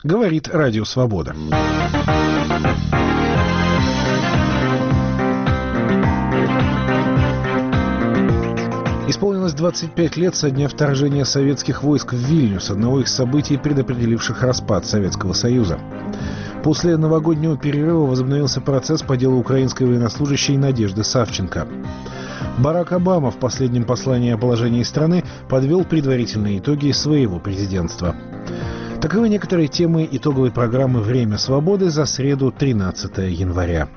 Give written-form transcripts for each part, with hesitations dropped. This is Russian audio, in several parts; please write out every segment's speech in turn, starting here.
говорит Радио Свобода. Исполнилось 25 лет со дня вторжения советских войск в Вильнюс, одного из событий, предопределивших распад Советского Союза. После новогоднего перерыва возобновился процесс по делу украинской военнослужащей Надежды Савченко. Барак Обама в последнем послании о положении страны подвел предварительные итоги своего президентства. Таковы некоторые темы итоговой программы «Время свободы» за среду, 13 января.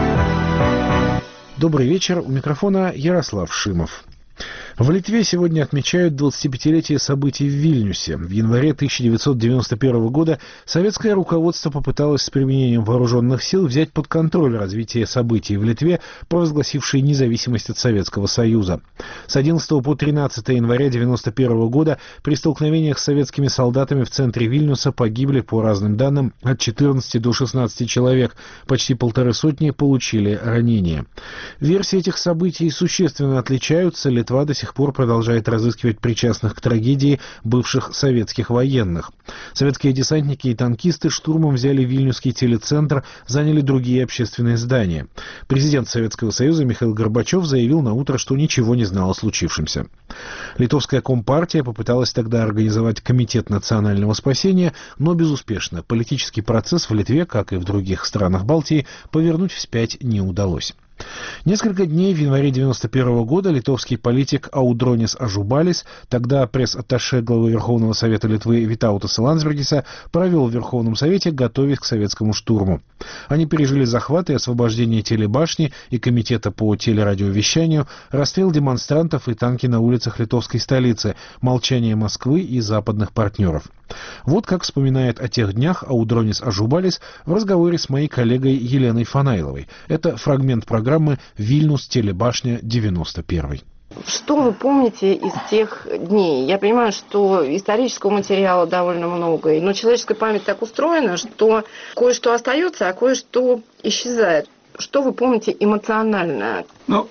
Добрый вечер. У микрофона Ярослав Шимов. В Литве сегодня отмечают 25-летие событий в Вильнюсе. В январе 1991 года советское руководство попыталось с применением вооруженных сил взять под контроль развитие событий в Литве, провозгласившей независимость от Советского Союза. С 11 по 13 января 1991 года при столкновениях с советскими солдатами в центре Вильнюса погибли, по разным данным, от 14 до 16 человек. Почти 150 получили ранения. Версии этих событий существенно отличаются. Литва до сих пор продолжает разыскивать причастных к трагедии бывших советских военных. Советские десантники и танкисты штурмом взяли Вильнюсский телецентр, заняли другие общественные здания. Президент Советского Союза Михаил Горбачев заявил на утро, что ничего не знал о случившемся. Литовская компартия попыталась тогда организовать Комитет национального спасения, но безуспешно. Политический процесс в Литве, как и в других странах Балтии, повернуть вспять не удалось. Несколько дней в январе 1991 года литовский политик Аудронис Ажубалис, тогда пресс-атташе главы Верховного Совета Литвы Витаутаса Ландсбергиса, провел в Верховном Совете, готовясь к советскому штурму. Они пережили захват и освобождение телебашни и комитета по телерадиовещанию, расстрел демонстрантов и танки на улицах литовской столицы, молчание Москвы и западных партнеров. Вот как вспоминает о тех днях Аудронис Ажубалис в разговоре с моей коллегой Еленой Фанайловой. Это фрагмент программы «Вильнюс. Телебашня. 91». Что вы помните из тех дней? Я понимаю, что исторического материала довольно много, но человеческая память так устроена, что кое-что остается, а кое-что исчезает. Что вы помните эмоционально?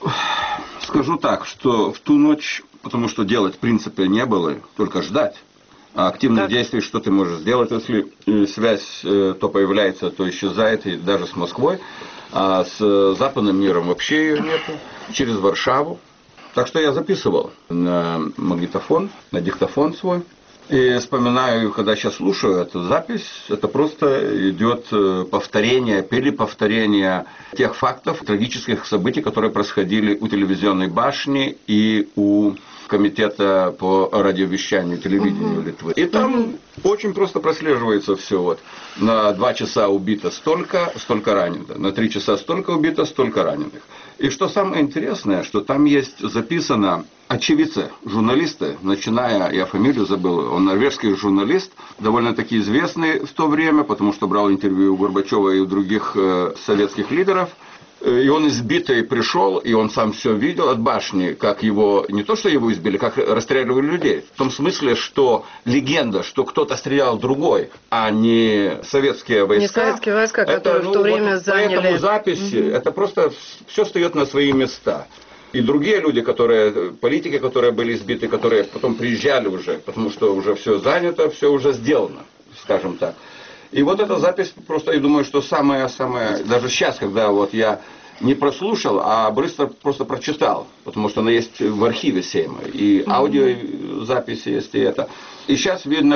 Скажу так, что в ту ночь, потому что делать в принципе не было, только ждать. А активных действий, что ты можешь сделать, если связь то появляется, то исчезает, и даже с Москвой, а с западным миром вообще ее нету, через Варшаву. Так что я записывал на магнитофон, на диктофон свой. И вспоминаю, когда сейчас слушаю эту запись, это просто идет повторение, переповторение тех фактов, трагических событий, которые происходили у телевизионной башни и у комитета по радиовещанию и телевидению Литвы. И там очень просто прослеживается все. Вот. На 2 часа убито столько раненых. На 3 часа столько убито, столько раненых. И что самое интересное, что там есть записано очевидцы, журналисты, начиная, я фамилию забыл, он норвежский журналист, довольно-таки известный в то время, потому что брал интервью у Горбачева и у других советских лидеров. И он избитый пришел, и он сам все видел от башни, как его, не то что его избили, как расстреливали людей. В том смысле, что легенда, что кто-то стрелял другой, а не советские войска. Не советские войска, которые в то время заняли. Поэтому записи, это просто все встает на свои места. И другие люди, политики, которые были избиты, которые потом приезжали уже, потому что уже все занято, все уже сделано, скажем так. И вот эта запись, просто я думаю, что самая, даже сейчас, когда вот я не прослушал, а быстро просто прочитал, потому что она есть в архиве Сейма, и аудиозаписи есть, и это. И сейчас видно,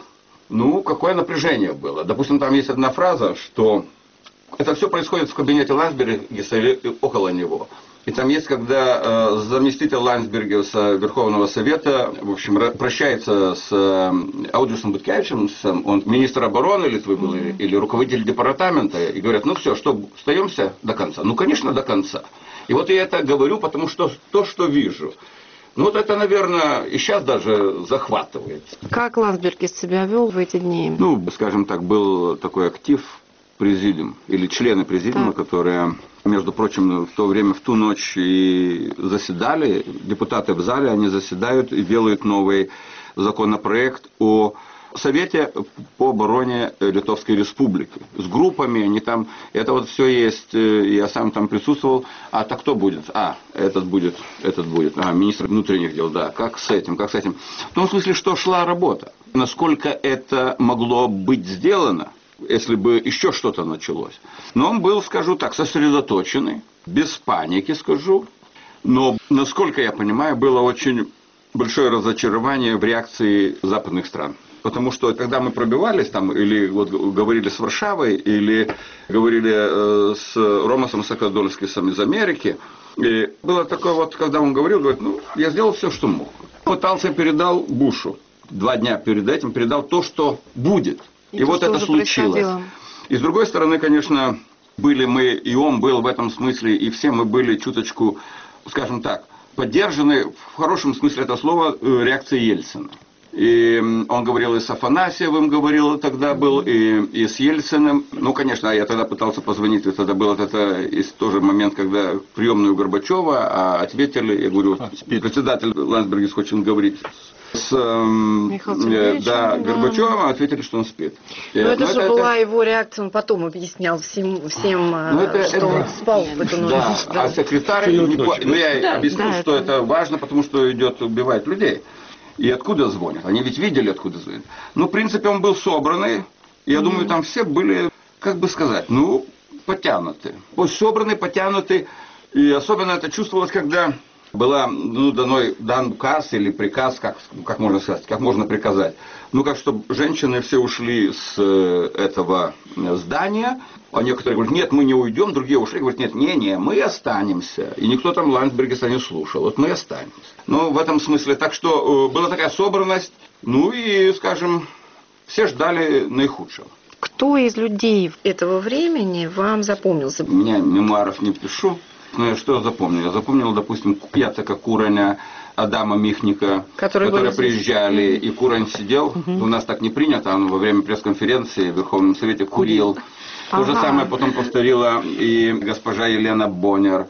какое напряжение было. Допустим, там есть одна фраза, что это все происходит в кабинете Ландсбергиса или около него. И там есть, когда заместитель Ландсбергиса Верховного Совета, в общем, прощается с Аудриусом Буткевичем, он министр обороны Литвы был, или руководитель департамента, и говорят, все, что, остаемся до конца? Конечно, до конца. И вот я это говорю, потому что то, что вижу. Это, наверное, и сейчас даже захватывает. Как Ландсбергис себя вел в эти дни? Скажем так, был такой актив президиум, или члены президиума, которые, между прочим, в то время, в ту ночь и заседали, депутаты в зале, они заседают и делают новый законопроект о в Совете по обороне Литовской Республики. С группами, они там, это вот все есть, я сам там присутствовал. А так кто будет? Этот будет. Министр внутренних дел, да. Как с этим? В том смысле, что шла работа. Насколько это могло быть сделано, если бы еще что-то началось. Но он был, скажу так, сосредоточенный, без паники, скажу. Но, насколько я понимаю, было очень большое разочарование в реакции западных стран. Потому что, когда мы пробивались там, или вот говорили с Варшавой, или говорили с Ромасом Сакадольским из Америки, и было такое вот, когда он говорит, я сделал все, что мог. Пытался, передал Бушу. 2 дня перед этим передал то, что будет. И вот это случилось. И с другой стороны, конечно, были мы, и он был в этом смысле, и все мы были чуточку, скажем так, поддержаны, в хорошем смысле этого слова, реакцией Ельцина. И он говорил и с Афанасьевым, говорил тогда был, и с Ельциным. Конечно, я тогда пытался позвонить, и тогда был это тоже момент, когда приемную Горбачева, ответили, я говорю, председатель Ландсбергис хочет говорить с Горбачевым, ответили, что он спит. Но это же была его реакция, он потом объяснял всем что он спал в эту ночь. Да, а секретарь, я объяснил, что это важно, потому что убивает людей. И откуда звонят? Они ведь видели, откуда звонят. В принципе, он был собранный. Я думаю, там все были, как бы сказать, потянуты. Собраны, потянуты. И особенно это чувствовалось, когда была дан указ или приказ, как можно сказать, как можно приказать. Чтобы женщины все ушли с этого здания. А некоторые говорят, нет, мы не уйдем, другие ушли, говорят, нет, мы останемся. И никто там Ландсбергиса не слушал, вот мы останемся. В этом смысле, так что была такая собранность, и, скажем, все ждали наихудшего. Кто из людей этого времени вам запомнился? Я мемуаров не пишу, но я что запомнил? Я запомнил, допустим, Яцека Кураня, Адама Михника, которые приезжали, и Курань сидел, у нас так не принято, он во время пресс-конференции в Верховном Совете курил. То же самое потом повторила и госпожа Елена Боннер.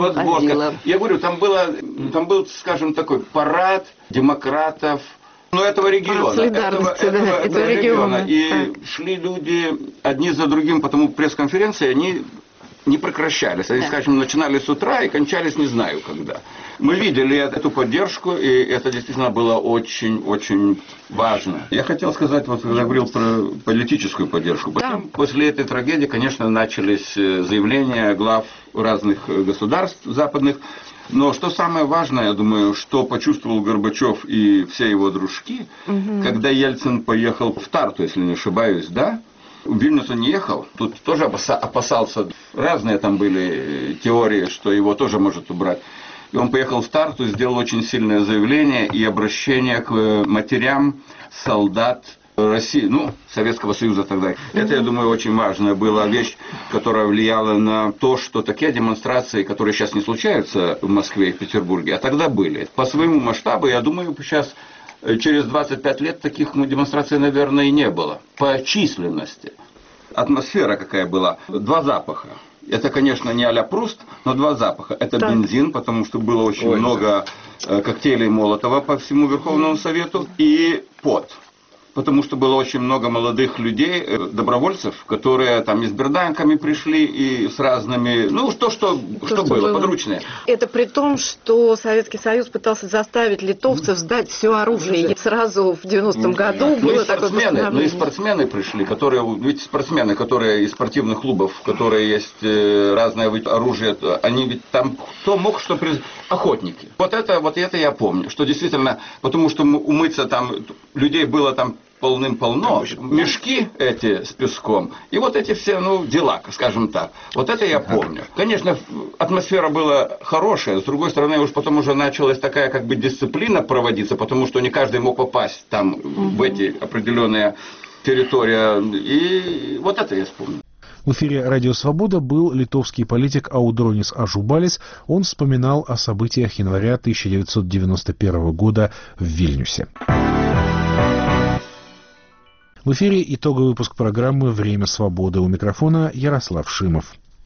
Я говорю, там был, скажем, такой парад демократов, этого региона. Этого региона. И шли люди одни за другим, потому пресс-конференции, они не прекращались. Они, скажем, начинались с утра и кончались не знаю когда. Мы видели эту поддержку, и это действительно было очень-очень важно. Я хотел сказать, когда говорил про политическую поддержку. Потом, после этой трагедии, конечно, начались заявления глав разных государств западных. Но что самое важное, я думаю, что почувствовал Горбачев и все его дружки, когда Ельцин поехал в Тарту, если не ошибаюсь, да? В Вильнюс он не ехал, тут тоже опасался, разные там были теории, что его тоже может убрать. И он поехал в Тарту, сделал очень сильное заявление и обращение к матерям солдат России, Советского Союза тогда. Это, я думаю, очень важная была вещь, которая влияла на то, что такие демонстрации, которые сейчас не случаются в Москве и в Петербурге, а тогда были. По своему масштабу, я думаю, сейчас через 25 лет таких демонстраций, наверное, и не было. По численности. Атмосфера какая была. 2 запаха. Это, конечно, не а-ля Пруст, но 2 запаха. Это бензин, потому что было очень много коктейлей Молотова по всему Верховному Совету. И пот. Потому что было очень много молодых людей, добровольцев, которые там и с берданками пришли, и с разными, что было, подручное. Это при том, что Советский Союз пытался заставить литовцев сдать все оружие. И сразу в 90-м году было такое постановление. И спортсмены пришли, которые из спортивных клубов, которые есть разное оружие, они ведь там, кто мог, что охотники. Вот это я помню, что действительно, потому что умыться там, людей было там полным-полно, мешки эти с песком, и вот эти все, дела, скажем так. Вот это я помню. Конечно, атмосфера была хорошая, с другой стороны, потом уже началась такая, как бы, дисциплина проводиться, потому что не каждый мог попасть там, в эти определенные территории, и вот это я вспомнил. В эфире «Радио Свобода» был литовский политик Аудронис Ажубалис. Он вспоминал о событиях января 1991 года в Вильнюсе. В эфире итоговый выпуск программы «Время свободы». У микрофона Ярослав Шимов.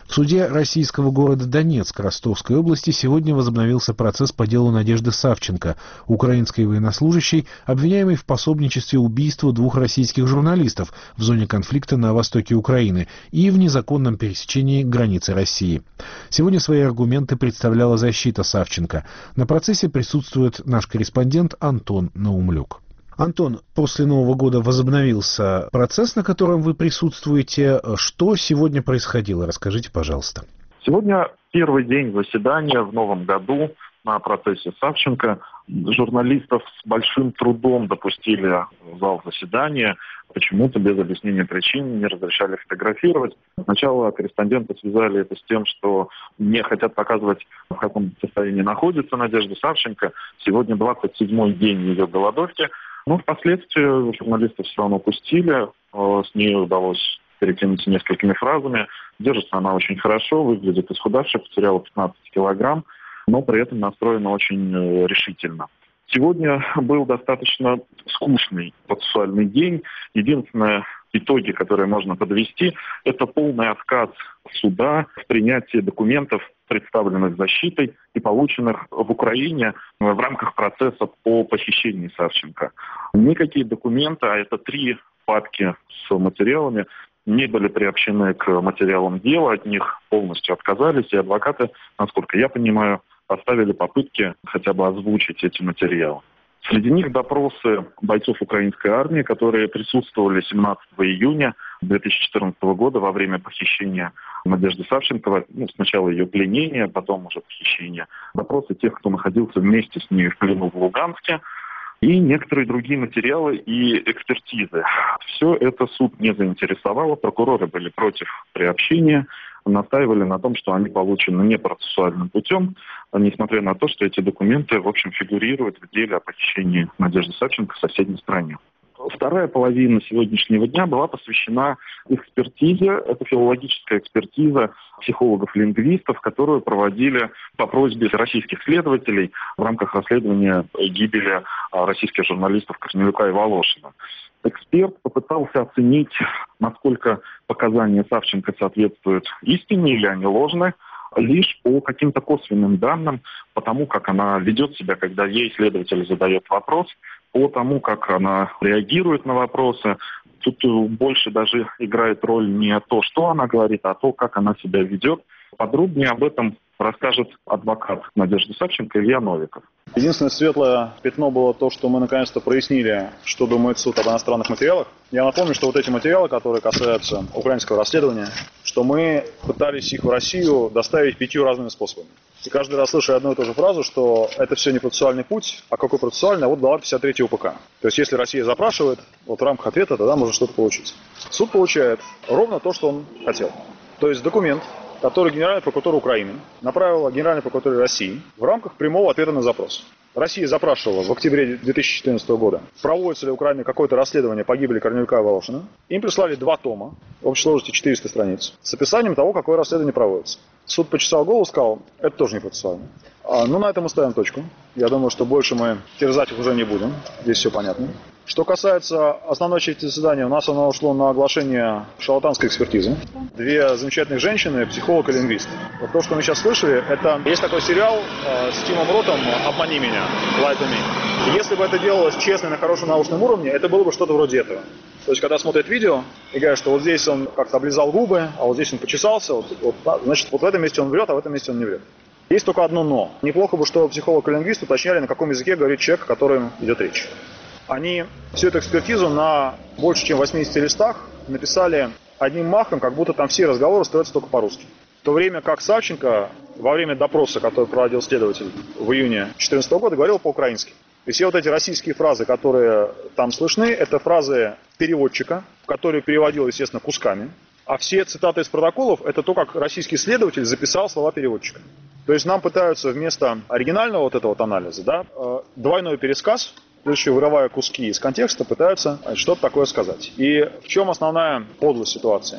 В суде российского города Донецк Ростовской области сегодня возобновился процесс по делу Надежды Савченко, украинской военнослужащей, обвиняемой в пособничестве убийству 2 российских журналистов в зоне конфликта на востоке Украины и в незаконном пересечении границы России. Сегодня свои аргументы представляла защита Савченко. На процессе присутствует наш корреспондент Антон Наумлюк. Антон, после Нового года возобновился процесс, на котором вы присутствуете. Что сегодня происходило? Расскажите, пожалуйста. Сегодня первый день заседания в Новом году на процессе Савченко. Журналистов с большим трудом допустили в зал заседания. Почему-то без объяснения причин не разрешали фотографировать. Сначала корреспонденты связали это с тем, что не хотят показывать, в каком состоянии находится Надежда Савченко. Сегодня 27-й день ее голодовки. Но впоследствии журналистов все равно пустили, с ней удалось перекинуться несколькими фразами. Держится она очень хорошо, выглядит исхудавшей, потеряла 15 килограмм, но при этом настроена очень решительно. Сегодня был достаточно скучный процессуальный день. Единственное, итоги, которые можно подвести, это полный отказ суда в принятии документов, представленных защитой и полученных в Украине в рамках процесса по похищению Савченко. Никакие документы, а это 3 папки с материалами, не были приобщены к материалам дела, от них полностью отказались, и адвокаты, насколько я понимаю, оставили попытки хотя бы озвучить эти материалы. Среди них допросы бойцов украинской армии, которые присутствовали 17 июня 2014 года во время похищения Надежды Савченко. Сначала ее пленения, потом уже похищения. Допросы тех, кто находился вместе с ней в плену в Луганске. И некоторые другие материалы и экспертизы. Все это суд не заинтересовало. Прокуроры были против приобщения. Настаивали на том, что они получены не процессуальным путем, несмотря на то, что эти документы, в общем, фигурируют в деле о похищении Надежды Савченко в соседней стране. Вторая половина сегодняшнего дня была посвящена экспертизе. Это филологическая экспертиза психологов-лингвистов, которую проводили по просьбе российских следователей в рамках расследования гибели российских журналистов Корнелюка и Волошина. Эксперт попытался оценить, насколько показания Савченко соответствуют истине или они ложны, лишь по каким-то косвенным данным, по тому, как она ведет себя, когда ей следователь задает вопрос, по тому, как она реагирует на вопросы. Тут больше даже играет роль не то, что она говорит, а то, как она себя ведет. Подробнее об этом расскажет адвокат Надежды Савченко Илья Новиков. Единственное светлое пятно было то, что мы наконец-то прояснили, что думает суд об иностранных материалах. Я напомню, что вот эти материалы, которые касаются украинского расследования, что мы пытались их в Россию доставить 5 разными способами. И каждый раз слышу одну и ту же фразу, что это все не процессуальный путь, а какой процессуальный, а вот глава 53 УПК. То есть если Россия запрашивает, вот в рамках ответа, тогда может что-то получить. Суд получает ровно то, что он хотел. То есть документ, который Генеральная прокуратура Украины направила Генеральной прокуратуре России в рамках прямого ответа на запрос. Россия запрашивала в октябре 2014 года, проводится ли в Украине какое-то расследование по гибели Корнелюка и Волошина. Им прислали 2 тома, в общей сложности 400 страниц, с описанием того, какое расследование проводится. Суд почесал голову и сказал, это тоже не процессуально. Ну, на этом мы ставим точку. Я думаю, что больше мы терзать их уже не будем. Здесь все понятно. Что касается основной части заседания, у нас оно ушло на оглашение шарлатанской экспертизы. 2 замечательных женщины, психолог и лингвист. Вот то, что мы сейчас слышали, это есть такой сериал с Тимом Ротом «Обмани меня», «Lie to me». И если бы это делалось честно и на хорошем научном уровне, это было бы что-то вроде этого. То есть, когда смотрят видео и говорят, что вот здесь он как-то облизал губы, а вот здесь он почесался, значит, вот в этом месте он врет, а в этом месте он не врет. Есть только одно «но». Неплохо бы, что психолог и лингвист уточняли, на каком языке говорит человек, о котором идет речь. Они всю эту экспертизу на больше чем 80 листах написали одним махом, как будто там все разговоры строятся только по-русски. В то время как Савченко во время допроса, который проводил следователь в июне 2014 года, говорил по-украински. И все вот эти российские фразы, которые там слышны, это фразы переводчика, который переводил, естественно, кусками. А все цитаты из протоколов – это то, как российский следователь записал слова переводчика. То есть нам пытаются вместо оригинального вот этого вот анализа, да, двойной пересказ, еще вырывая куски из контекста, пытаются что-то такое сказать. И в чем основная подлость ситуации?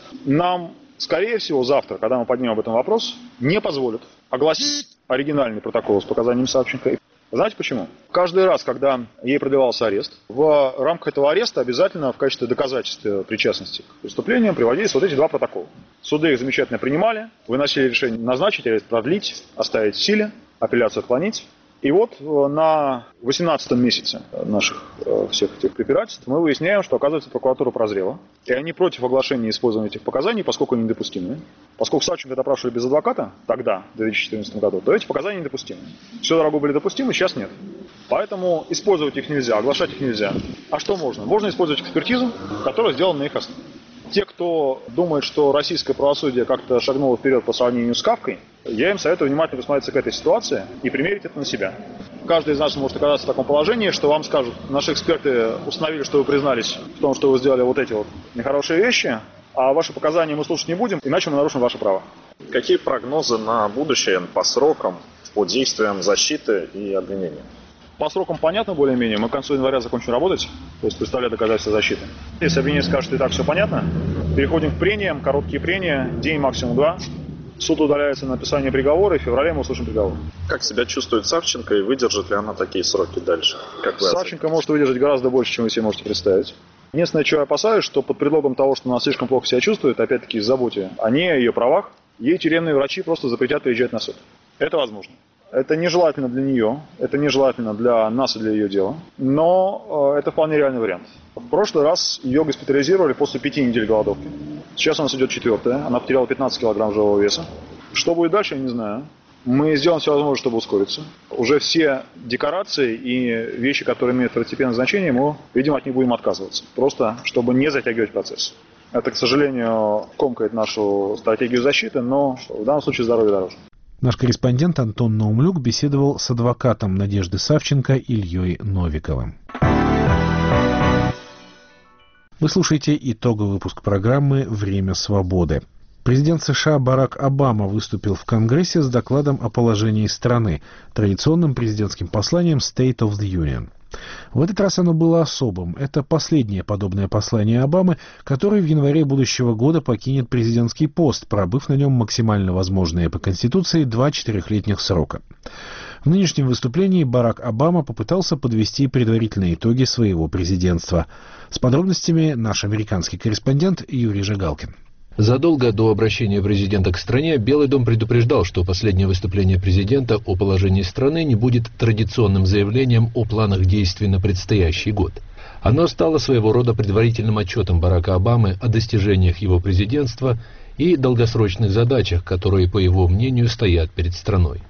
Нам, скорее всего, завтра, когда мы поднимем об этом вопрос, не позволят огласить оригинальный протокол с показаниями Савченко Знаете почему? Каждый раз, когда ей продлевался арест, в рамках этого ареста обязательно в качестве доказательства причастности к преступлениям приводились вот эти два протокола. Суды их замечательно принимали, выносили решение назначить арест, продлить, оставить в силе, апелляцию отклонить. И вот на 18-м месяце наших всех этих препирательств мы выясняем, что, оказывается, прокуратура прозрела. И они против оглашения и использования этих показаний, поскольку они недопустимы. Поскольку Савченко допрашивали без адвоката, тогда, в 2014 году, то эти показания недопустимы. Все дорогу были допустимы, сейчас нет. Поэтому использовать их нельзя, оглашать их нельзя. А что можно? Можно использовать экспертизу, которая сделана на их основе. Те, кто думает, что российское правосудие как-то шагнуло вперед по сравнению с Кафкой, я им советую внимательно посмотреться к этой ситуации и примерить это на себя. Каждый из нас может оказаться в таком положении, что вам скажут, наши эксперты установили, что вы признались в том, что вы сделали вот эти вот нехорошие вещи, а ваши показания мы слушать не будем, иначе мы нарушим ваши права. Какие прогнозы на будущее по срокам, по действиям защиты и обвинения? По срокам понятно более-менее. Мы к концу января закончим работать, то есть представлять доказательства защиты. Если обвинение скажет, что и так все понятно, переходим к прениям, короткие прения, день максимум 2. Суд удаляется на написание приговора, и в феврале мы услышим приговор. Как себя чувствует Савченко и выдержит ли она такие сроки дальше? Савченко может выдержать гораздо больше, чем вы себе можете представить. Единственное, чего я опасаюсь, что под предлогом того, что она слишком плохо себя чувствует, опять-таки из заботы о ней, о ее правах, ей тюремные врачи просто запретят приезжать на суд. Это возможно. Это нежелательно для нее, это нежелательно для нас и для ее дела, но это вполне реальный вариант. В прошлый раз ее госпитализировали после 5 недель голодовки. Сейчас у нас идет 4-я, она потеряла 15 килограмм живого веса. Что будет дальше, я не знаю. Мы сделаем все возможное, чтобы ускориться. Уже все декорации и вещи, которые имеют второстепенное значение, мы, видимо, от них будем отказываться. Просто, чтобы не затягивать процесс. Это, к сожалению, комкает нашу стратегию защиты, но в данном случае здоровье дороже. Наш корреспондент Антон Наумлюк беседовал с адвокатом Надежды Савченко Ильей Новиковым. Вы слушаете итоговый выпуск программы «Время свободы». Президент США Барак Обама выступил в Конгрессе с докладом о положении страны, традиционным президентским посланием State of the Union. В этот раз оно было особым. Это последнее подобное послание Обамы, который в январе будущего года покинет президентский пост, пробыв на нем максимально возможные по Конституции 2 4-летних срока. В нынешнем выступлении Барак Обама попытался подвести предварительные итоги своего президентства. С подробностями наш американский корреспондент Юрий Жигалкин. Задолго до обращения президента к стране Белый дом предупреждал, что последнее выступление президента о положении страны не будет традиционным заявлением о планах действий на предстоящий год. Оно стало своего рода предварительным отчетом Барака Обамы о достижениях его президентства и долгосрочных задачах, которые, по его мнению, стоят перед страной.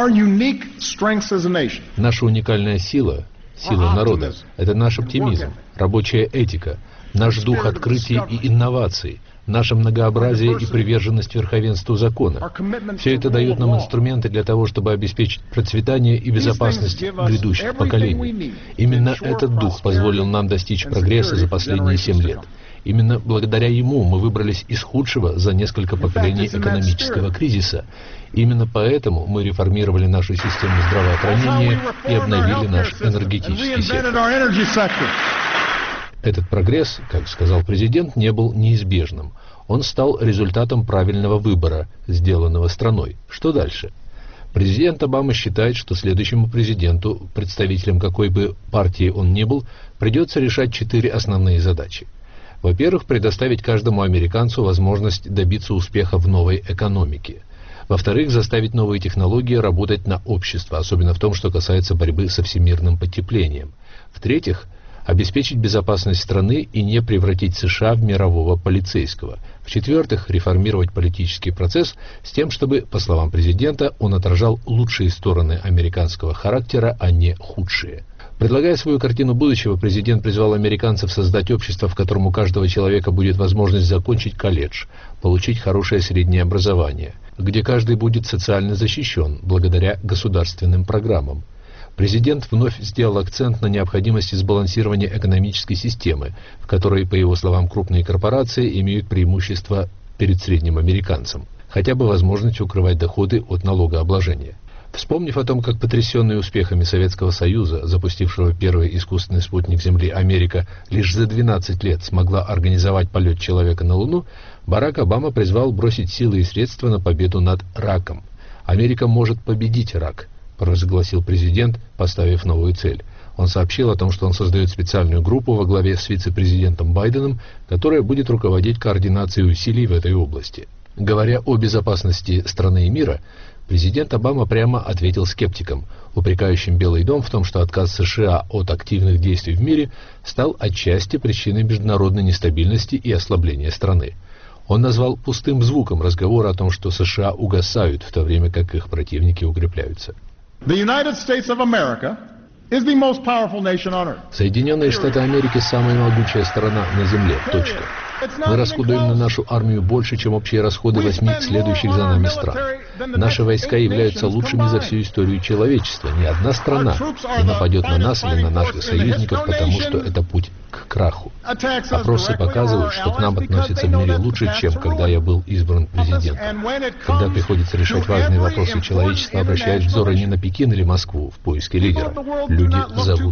Наша уникальная сила, сила народа, это наш оптимизм, рабочая этика, наш дух открытий и инноваций, наше многообразие и приверженность верховенству закона. Все это дает нам инструменты для того, чтобы обеспечить процветание и безопасность грядущих поколений. Именно этот дух позволил нам достичь прогресса за последние 7 лет. Именно благодаря ему мы выбрались из худшего за несколько поколений экономического кризиса. Именно поэтому мы реформировали нашу систему здравоохранения и обновили наш энергетический сектор. Этот прогресс, как сказал президент, не был неизбежным. Он стал результатом правильного выбора, сделанного страной. Что дальше? Президент Обама считает, что следующему президенту, представителем какой бы партии он ни был, придется решать 4 основные задачи. Во-первых, предоставить каждому американцу возможность добиться успеха в новой экономике. Во-вторых, заставить новые технологии работать на общество, особенно в том, что касается борьбы со всемирным потеплением. В-третьих, обеспечить безопасность страны и не превратить США в мирового полицейского. В-четвертых, реформировать политический процесс с тем, чтобы, по словам президента, он отражал лучшие стороны американского характера, а не худшие. Предлагая свою картину будущего, президент призвал американцев создать общество, в котором у каждого человека будет возможность закончить колледж, получить хорошее среднее образование, где каждый будет социально защищен благодаря государственным программам. Президент вновь сделал акцент на необходимости сбалансирования экономической системы, в которой, по его словам, крупные корпорации имеют преимущество перед средним американцем, хотя бы возможность укрывать доходы от налогообложения. Вспомнив о том, как потрясенный успехами Советского Союза, запустившего первый искусственный спутник Земли, Америка лишь за 12 лет смогла организовать полет человека на Луну, Барак Обама призвал бросить силы и средства на победу над раком. Америка может победить рак. провозгласил президент, поставив новую цель. Он сообщил о том, что он создает специальную группу во главе с вице-президентом Байденом, которая будет руководить координацией усилий в этой области. Говоря о безопасности страны и мира, президент Обама прямо ответил скептикам, упрекающим Белый дом в том, что отказ США от активных действий в мире стал отчасти причиной международной нестабильности и ослабления страны. Он назвал пустым звуком разговор о том, что США угасают, в то время как их противники укрепляются. Соединенные Штаты Америки – самая могучая страна на Земле. Точка. Мы расходуем на нашу армию больше, чем общие расходы 8 следующих за нами стран. Наши войска являются лучшими за всю историю человечества. Ни одна страна не нападет на нас или на наших союзников, потому что это путь к краху. Опросы показывают, что к нам относятся в мире лучше, чем когда я был избран президентом. Когда приходится решать важные вопросы, человечество обращает взоры не на Пекин или Москву в поиске лидера. Люди зовут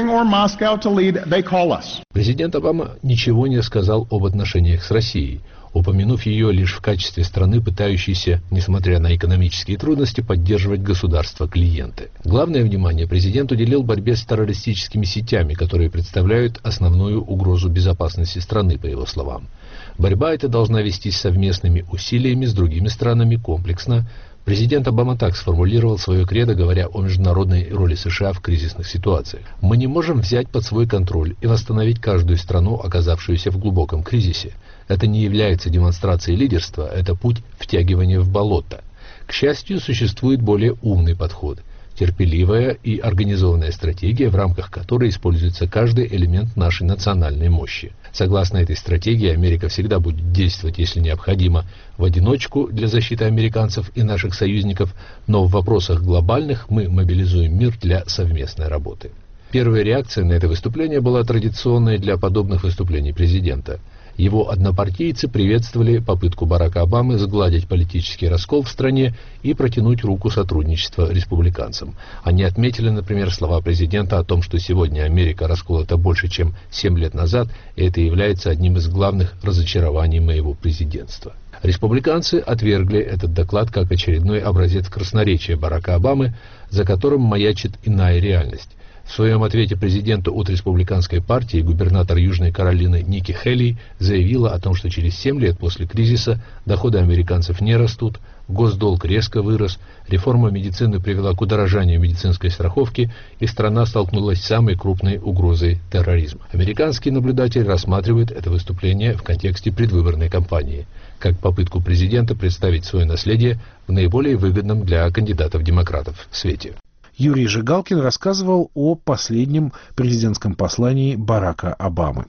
нас. Президент Обама ничего не сказал об отношениях с Россией, упомянув ее лишь в качестве страны, пытающейся, несмотря на экономические трудности, поддерживать государство-клиенты. Главное внимание президент уделил борьбе с террористическими сетями, которые представляют основную угрозу безопасности страны, по его словам. Борьба эта должна вестись совместными усилиями с другими странами комплексно. Президент Обама так сформулировал свое кредо, говоря о международной роли США в кризисных ситуациях. «Мы не можем взять под свой контроль и восстановить каждую страну, оказавшуюся в глубоком кризисе. Это не является демонстрацией лидерства, это путь втягивания в болото. К счастью, существует более умный подход. Терпеливая и организованная стратегия, в рамках которой используется каждый элемент нашей национальной мощи. Согласно этой стратегии, Америка всегда будет действовать, если необходимо, в одиночку для защиты американцев и наших союзников, но в вопросах глобальных мы мобилизуем мир для совместной работы». Первая реакция на это выступление была традиционной для подобных выступлений президента. Его однопартийцы приветствовали попытку Барака Обамы сгладить политический раскол в стране и протянуть руку сотрудничества республиканцам. Они отметили, например, слова президента о том, что сегодня Америка расколота больше, чем 7 лет назад, и это является одним из главных разочарований моего президентства. Республиканцы отвергли этот доклад как очередной образец красноречия Барака Обамы, за которым маячит иная реальность. В своем ответе президенту от республиканской партии губернатор Южной Каролины Ники Хейли заявила о том, что через 7 лет после кризиса доходы американцев не растут, госдолг резко вырос, реформа медицины привела к удорожанию медицинской страховки, и страна столкнулась с самой крупной угрозой терроризма. Американские наблюдатели рассматривают это выступление в контексте предвыборной кампании, как попытку президента представить свое наследие в наиболее выгодном для кандидатов-демократов свете. Юрий Жигалкин рассказывал о последнем президентском послании Барака Обамы.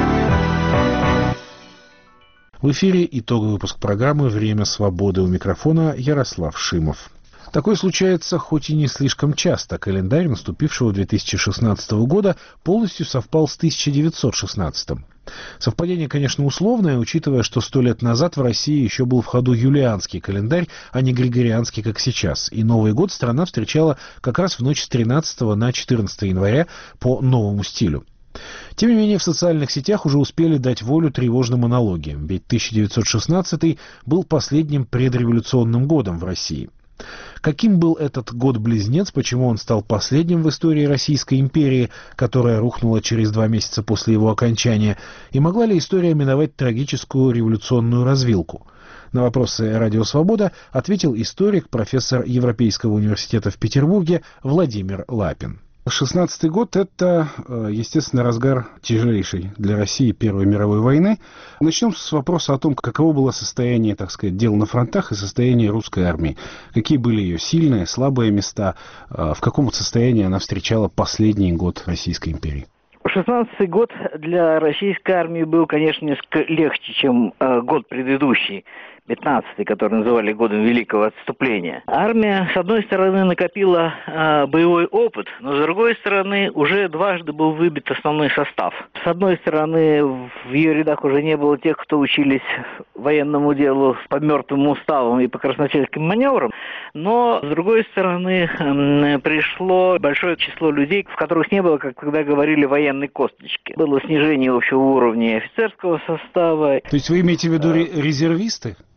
В эфире итоговый выпуск программы «Время свободы». У микрофона Ярослав Шимов. Такое случается хоть и не слишком часто. Календарь наступившего 2016 года полностью совпал с 1916. Совпадение, конечно, условное, учитывая, что 100 лет назад в России еще был в ходу юлианский календарь, а не григорианский, как сейчас. И Новый год страна встречала как раз в ночь с 13 на 14 января по новому стилю. Тем не менее, в социальных сетях уже успели дать волю тревожным аналогиям, ведь 1916 был последним предреволюционным годом в России. Каким был этот год-близнец, почему он стал последним в истории Российской империи, которая рухнула через 2 месяца после его окончания, и могла ли история миновать трагическую революционную развилку? На вопросы «Радио Свобода» ответил историк, профессор Европейского университета в Петербурге Владимир Лапин. 16-й год – это, естественно, разгар тяжелейшей для России Первой мировой войны. Начнем с вопроса о том, каково было состояние, так сказать, дел на фронтах и состояние русской армии. Какие были ее сильные, слабые места, в каком состоянии она встречала последний год Российской империи. 16-й год для российской армии был, конечно, несколько легче, чем год предыдущий, 15-й, который называли годом Великого Отступления. Армия, с одной стороны, накопила боевой опыт, но с другой стороны, уже дважды был выбит основной состав. С одной стороны, в ее рядах уже не было тех, кто учились военному делу по мертвым уставам и по красносельским маневрам, но, с другой стороны, пришло большое число людей, в которых не было, как тогда говорили, военной косточки. Было снижение общего уровня офицерского состава. То есть вы имеете в виду резервисты?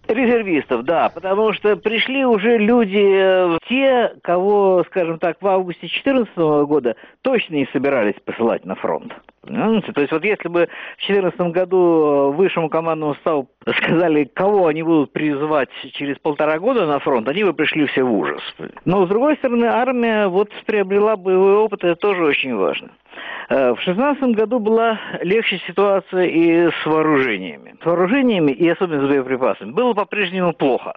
Резервистов, да, потому что пришли уже люди, те, кого, скажем так, в августе 2014 года точно не собирались посылать на фронт. Понимаете? То есть вот если бы в 2014 году высшему командному составу сказали, кого они будут призывать через 1,5 года на фронт, они бы пришли все в ужас. Но, с другой стороны, армия вот приобрела боевой опыт, это тоже очень важно. В 2016 году была легче ситуация и с вооружениями. С вооружениями и особенно с боеприпасами было по-прежнему плохо.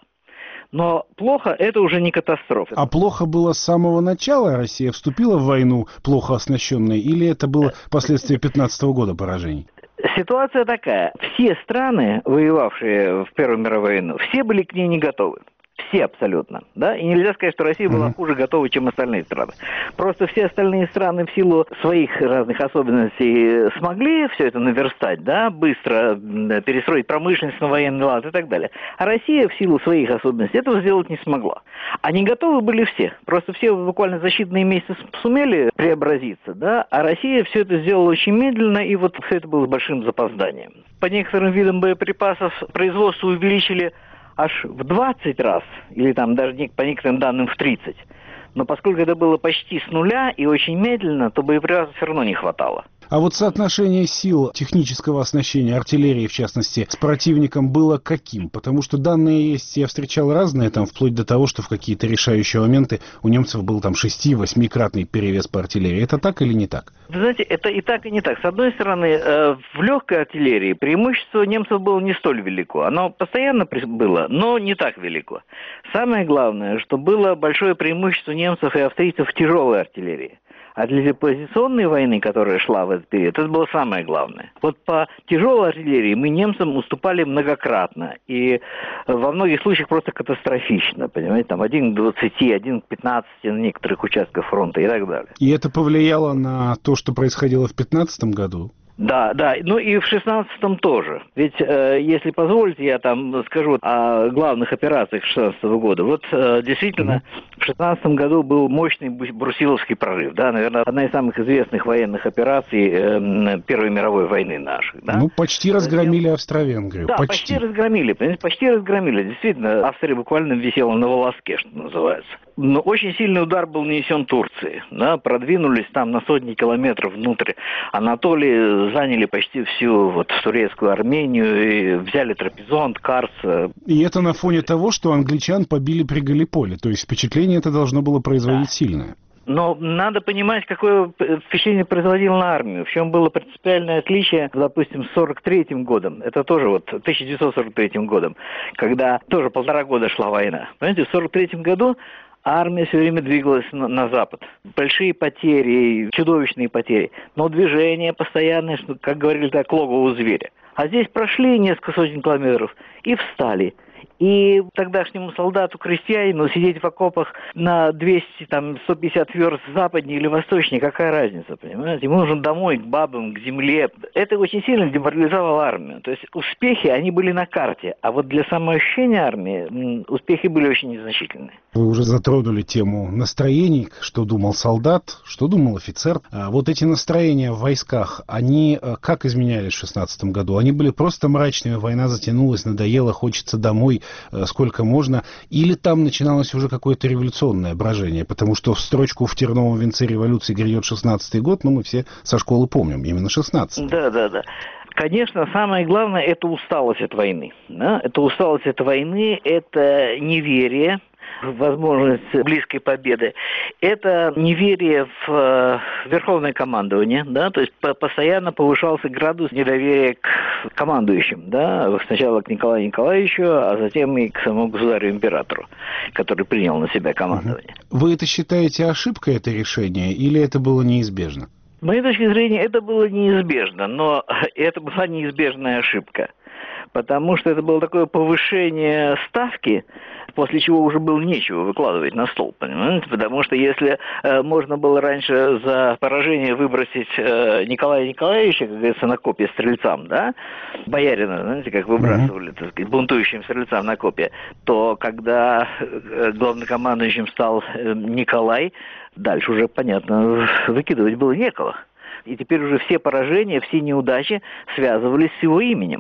Но плохо – это уже не катастрофа. А плохо было с самого начала? Россия вступила в войну плохо оснащенной? Или это было последствия 2015 года поражений? Ситуация такая. Все страны, воевавшие в Первую мировую войну, все были к ней не готовы. Все абсолютно, да, и нельзя сказать, что Россия была хуже готова, чем остальные страны. Просто все остальные страны в силу своих разных особенностей смогли все это наверстать, да, быстро перестроить промышленность на военный лад и так далее. А Россия в силу своих особенностей этого сделать не смогла. А не готовы были все. Просто все буквально за считанные месяцы сумели преобразиться, да, а Россия все это сделала очень медленно, и вот все это было с большим запозданием. По некоторым видам боеприпасов производство увеличили аж в 20 раз, или там даже по некоторым данным в 30. Но поскольку это было почти с нуля и очень медленно, то боеприпасов все равно не хватало. А вот соотношение сил технического оснащения, артиллерии в частности, с противником было каким? Потому что данные есть, я встречал разные, там, вплоть до того, что в какие-то решающие моменты у немцев был там 6-8-кратный перевес по артиллерии. Это так или не так? Вы знаете, это и так, и не так. С одной стороны, в легкой артиллерии преимущество немцев было не столь велико. Оно постоянно было, но не так велико. Самое главное, что было большое преимущество немцев и австрийцев в тяжелой артиллерии. А для позиционной войны, которая шла в этот период, это было самое главное. Вот по тяжелой артиллерии мы немцам уступали многократно. И во многих случаях просто катастрофично. Понимаете, там 1 к 20, 1 к 15 на некоторых участках фронта и так далее. И это повлияло на то, что происходило в 2015 году? Да, ну и в 16-м тоже. Ведь, если позволите, я там скажу о главных операциях 16-го года. Вот, действительно, в 16-м году был мощный Брусиловский прорыв, да, наверное, одна из самых известных военных операций Первой мировой войны нашей. Да? Ну, почти разгромили Австро-Венгрию. Да, почти разгромили, понимаете, почти разгромили. Действительно, Австрия буквально висела на волоске, что называется. Но очень сильный удар был нанесен Турции. Да, продвинулись там на сотни километров внутрь Анатолии, заняли почти всю вот турецкую Армению, и взяли Трапезонд, Карс. И это на фоне того, что англичан побили при Галиполи. То есть впечатление это должно было производить сильное. Но надо понимать, какое впечатление производило на армию. В чем было принципиальное отличие, допустим, с 1943 годом. Это тоже вот 1943 годом, когда тоже 1,5 года шла война. Понимаете, в 1943 году армия все время двигалась на запад. Большие потери, чудовищные потери. Но движение постоянное, как говорили так, к логову зверя. А здесь прошли несколько сотен километров и встали. И тогдашнему солдату, крестьянину сидеть в окопах на 200-150 верст западнее или восточнее, какая разница, понимаете? Ему нужно домой, к бабам, к земле. Это очень сильно деморализовало армию. То есть успехи, они были на карте. А вот для самоощущения армии успехи были очень незначительные. Вы уже затронули тему настроений, что думал солдат, что думал офицер. А вот эти настроения в войсках, они как изменялись в 2016 году? Они были просто мрачными, война затянулась, надоело, хочется домой, сколько можно, или там начиналось уже какое-то революционное брожение, потому что в строчку в терновом венце революции грядет 16-й год, но мы все со школы помним, именно 16-й. Да. Конечно, самое главное – это усталость от войны. Да? Это усталость от войны, это неверие в возможность близкой победы. Это неверие в верховное командование, да, то есть постоянно повышался градус недоверия к командующим, да, сначала к Николаю Николаевичу, а затем и к самому государю-императору, который принял на себя командование. Вы это считаете ошибкой, это решение, или это было неизбежно? С моей точки зрения, это было неизбежно, но это была неизбежная ошибка. Потому что это было такое повышение ставки, после чего уже было нечего выкладывать на стол, понимаете? Потому что если можно было раньше за поражение выбросить Николая Николаевича, как говорится, на копье стрельцам, да, боярина, знаете, как выбрасывали, так сказать, бунтующим стрельцам на копье, то когда главнокомандующим стал Николай, дальше уже, понятно, выкидывать было некого. И теперь уже все поражения, все неудачи связывались с его именем.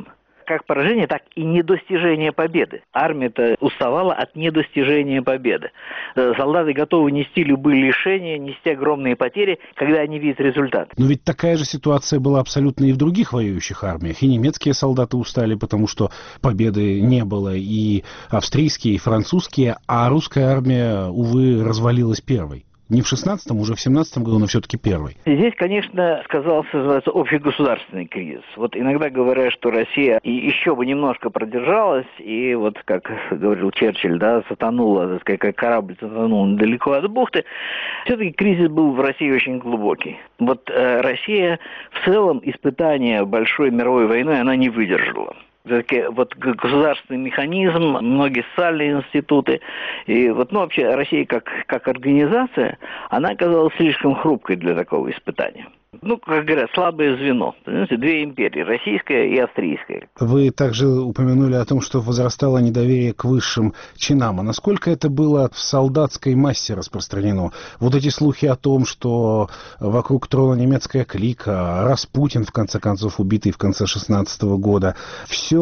как поражение, так и недостижение победы. Армия-то уставала от недостижения победы. Солдаты готовы нести любые лишения, нести огромные потери, когда они видят результат. Но ведь такая же ситуация была абсолютно и в других воюющих армиях. И немецкие солдаты устали, потому что победы не было, и австрийские, и французские, а русская армия, увы, развалилась первой. Не в 16-м, уже в 17-м году, но все-таки первый. Здесь, конечно, сказался, называется, общегосударственный кризис. Вот иногда говорят, что Россия и еще бы немножко продержалась, и вот, как говорил Черчилль, да, затонула, так сказать, как корабль затонул недалеко от бухты. Все-таки кризис был в России очень глубокий. Вот Россия в целом испытания большой мировой войны она не выдержала. Вот государственный механизм, многие социальные институты. И вот, вообще Россия как организация, она оказалась слишком хрупкой для такого испытания. Как говорят, слабое звено. Понимаете, две империи, российская и австрийская. Вы также упомянули о том, что возрастало недоверие к высшим чинам. А насколько это было в солдатской массе распространено? Вот эти слухи о том, что вокруг трона немецкая клика, Распутин, в конце концов, убитый в конце 16-го года. Все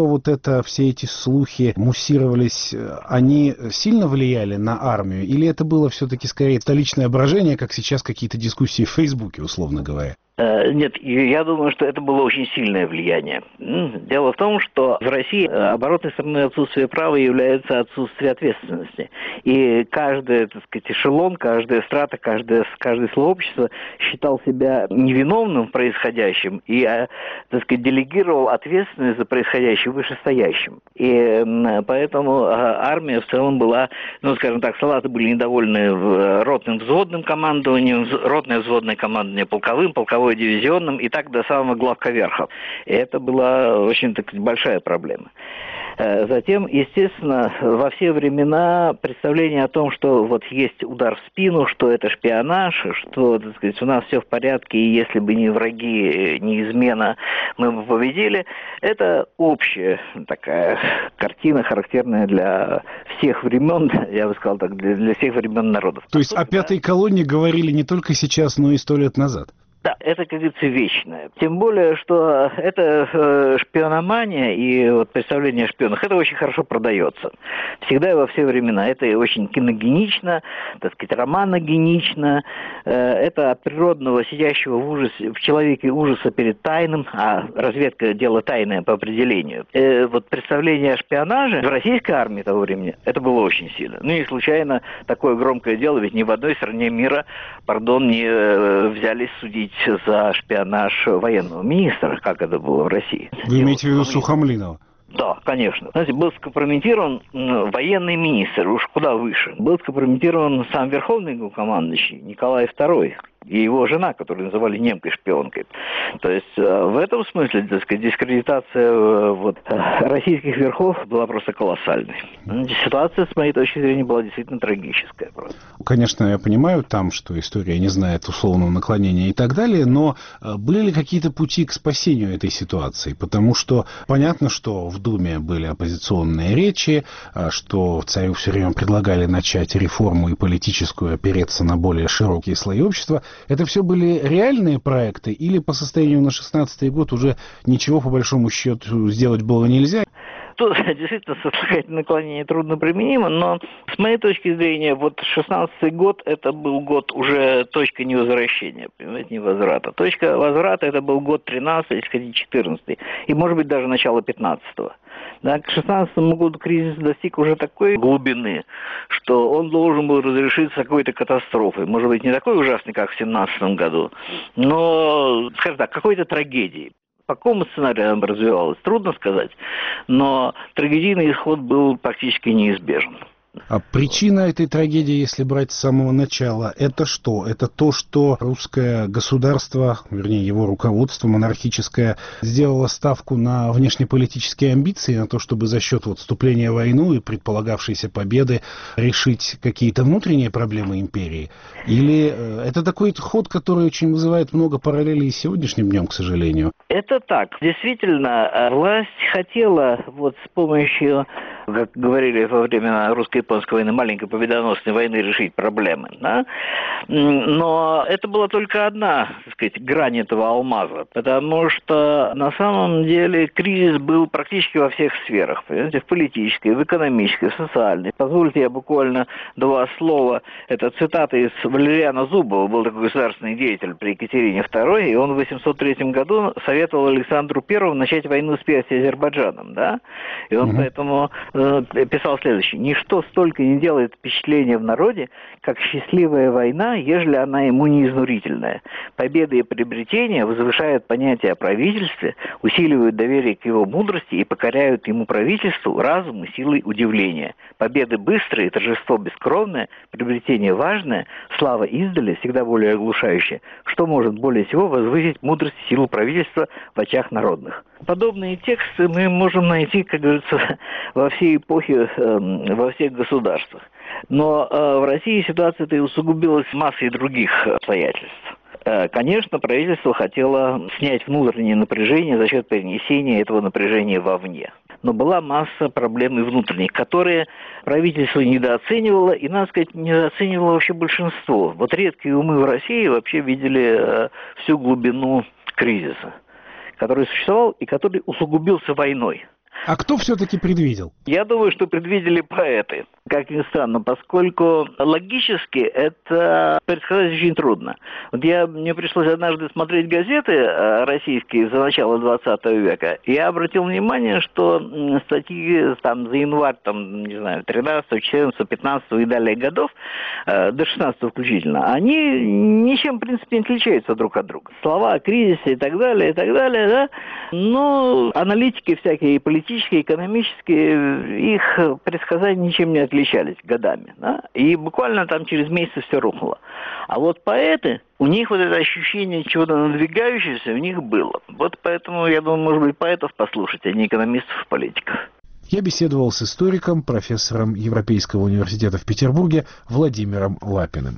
эти слухи муссировались, они сильно влияли на армию? Или это было все-таки скорее столичное брожение, как сейчас какие-то дискуссии в Фейсбуке, условно говоря? Нет, я думаю, что это было очень сильное влияние. Дело в том, что в России оборотной стороной отсутствия права является отсутствие ответственности. И каждый, так сказать, эшелон, каждая страта, каждый слой общества считал себя невиновным в происходящем и, так сказать, делегировал ответственность за происходящее вышестоящим. И поэтому армия в целом была, скажем так, солдаты были недовольны ротным взводным командованием, ротное взводное командование полковым дивизионным и так до самого главковерха. И это была очень, так сказать, большая проблема. Затем, естественно, во все времена представление о том, что вот есть удар в спину, что это шпионаж, что, так сказать, у нас все в порядке, и если бы не враги, не измена, мы бы победили, это общая такая картина, характерная для всех времен, я бы сказал так, для всех времен народов. То есть о пятой колонне говорили не только сейчас, но и 100 лет назад? Да, это, как говорится, вечное. Тем более, что это шпиономания и вот представление о шпионах, это очень хорошо продается. Всегда и во все времена. Это очень киногенично, так сказать, романогенично. Это от природного, сидящего в человеке ужаса перед тайным, а разведка – дело тайное по определению. Вот представление о шпионаже в российской армии того времени, это было очень сильно. Не случайно такое громкое дело, ведь ни в одной стране мира, не взялись судить за шпионаж военного министра, как это было в России. Вы имеете в виду Сухомлинова? Да, конечно. Знаете, был скомпрометирован военный министр, уж куда выше. Был скомпрометирован сам верховный главнокомандующий Николай II и его жена, которую называли немкой-шпионкой. То есть в этом смысле, так сказать, дискредитация российских верхов была просто колоссальной. Ситуация, с моей точки зрения, была действительно трагическая. Просто. Конечно, я понимаю там, что история не знает условного наклонения и так далее, но были ли какие-то пути к спасению этой ситуации? Потому что понятно, что в Думе были оппозиционные речи, что царю все время предлагали начать реформу и политическую, опереться на более широкие слои общества. Это все были реальные проекты или по состоянию на 16-й год уже ничего по большому счету сделать было нельзя? Тут действительно сослагательное наклонение трудно применимо, но с моей точки зрения, 16-й год это был год уже точка невозвращения, понимаете, невозврата. Точка возврата это был год 13-й, если хотите, 14-й, и может быть даже начало 15-го. Да, к 16-му году кризис достиг уже такой глубины, что он должен был разрешиться какой-то катастрофой. Может быть, не такой ужасной, как в 17-м году, но, скажем так, какой-то трагедией. По какому сценарию она развивалась, трудно сказать, но трагедийный исход был практически неизбежен. А причина этой трагедии, если брать с самого начала, это что? Это то, что русское государство, вернее его руководство монархическое, сделало ставку на внешнеполитические амбиции, на то, чтобы за счет вступления в войну и предполагавшейся победы решить какие-то внутренние проблемы империи? Или это такой ход, который очень вызывает много параллелей с сегодняшним днем, к сожалению? Это так. Действительно, власть хотела с помощью как говорили во время русско-японской войны, маленькой победоносной войны, решить проблемы. Да? Но это была только одна, так сказать, грань этого алмаза, потому что на самом деле кризис был практически во всех сферах, понимаете, в политической, в экономической, в социальной. Позвольте, я буквально два слова. Это цитата из Валериана Зубова, был такой государственный деятель при Екатерине II, и он в 803 году советовал Александру I начать войну с Персией и Азербайджаном, да? И он поэтому писал следующее: «Ничто столько не делает впечатления в народе, как счастливая война, ежели она ему не изнурительная. Победы и приобретения возвышают понятие о правительстве, усиливают доверие к его мудрости и покоряют ему правительству разуму силой удивления. Победы быстрые, торжество бескровное, приобретение важное, слава издали, всегда более оглушающая. Что может более всего возвысить мудрость и силу правительства в очах народных?» Подобные тексты мы можем найти, как говорится, во всей эпохе, во всех государствах. Но в России ситуация-то и усугубилась массой других обстоятельств. Конечно, правительство хотело снять внутреннее напряжение за счет перенесения этого напряжения вовне. Но была масса проблем и внутренних, которые правительство недооценивало, и, надо сказать, недооценивало вообще большинство. Вот редкие умы в России вообще видели всю глубину кризиса, который существовал и который усугубился войной. А кто все-таки предвидел? Я думаю, что предвидели поэты, как ни странно, поскольку логически это предсказать очень трудно. Вот мне пришлось однажды смотреть газеты российские за начало 20 века, и я обратил внимание, что статьи там за январь, там, не знаю, 13, 14, 15 и далее годов, до 16 включительно, они ничем, в принципе, не отличаются друг от друга. Слова о кризисе и так далее, да, но аналитики всякие, политические, экономические, их предсказания ничем не отличались годами. Да? И буквально там через месяц все рухнуло. А вот поэты, у них вот это ощущение чего-то надвигающегося у них было. Вот поэтому, я думаю, может быть, поэтов послушать, а не экономистов, политиков. Я беседовал с историком, профессором Европейского университета в Петербурге Владимиром Лапиным.